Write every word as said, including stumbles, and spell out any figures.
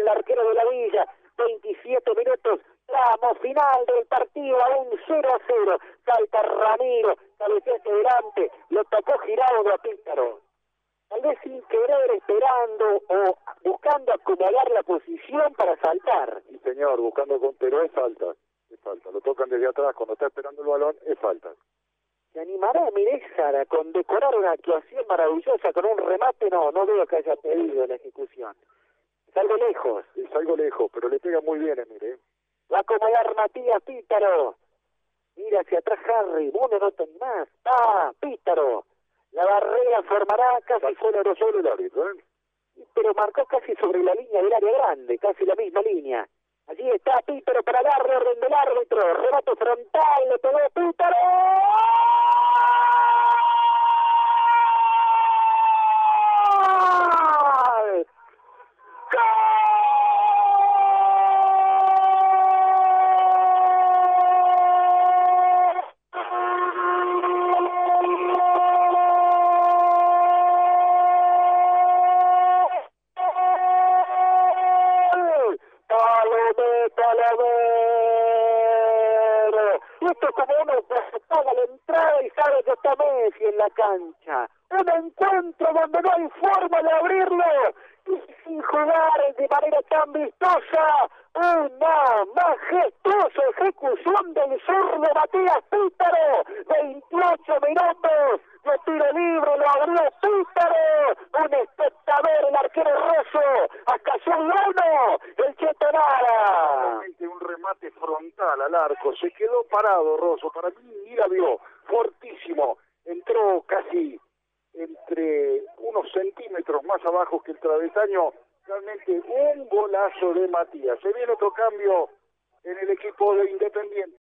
el arquero de la Villa. veintisiete minutos, tramo final del partido, aún cero a cero. Salta Ramiro, cabecea hacia adelante, lo tocó Giraudo a Pícaro. Tal vez sin querer, esperando o buscando acomodar la posición para saltar. Sí, señor, buscando con, pero es falta, es falta. Lo tocan desde atrás, cuando está esperando el balón, es falta. ¿Se animará Mirezar a condecorar una actuación maravillosa con un remate? No, no veo que haya pedido la ejecución. Es algo lejos. Es algo lejos, pero le pega muy bien, mire. Va a acomodar Matías Pítaro. Mira hacia atrás Harry, vos no notas más. Ah, Pítaro. La barrera formará casi fuera de sobre el árbitro, ¿eh? Pero marcó casi sobre la línea del área grande, casi la misma línea. Allí está Pítaro para darle orden del árbitro. Remate frontal, le pegó Pítaro. Esto es como uno que paga la entrada y sabe que está Messi en la cancha. Un encuentro donde no hay forma de abrirlo y sin jugar de manera tan vistosa. Una majestuosa ejecución del zurdo Matías Pítaro. veintiocho minutos de tiro libre, lo abrió Pítaro. Un espectador, el arquero Rosso. Acá son uno, el Chetonara. Un remate frontal al arco, se quedó parado Rosso, para mí ni la vio, fortísimo, entró casi entre unos centímetros más abajo que el travesaño, realmente un golazo de Matías. Se viene otro cambio en el equipo de Independiente.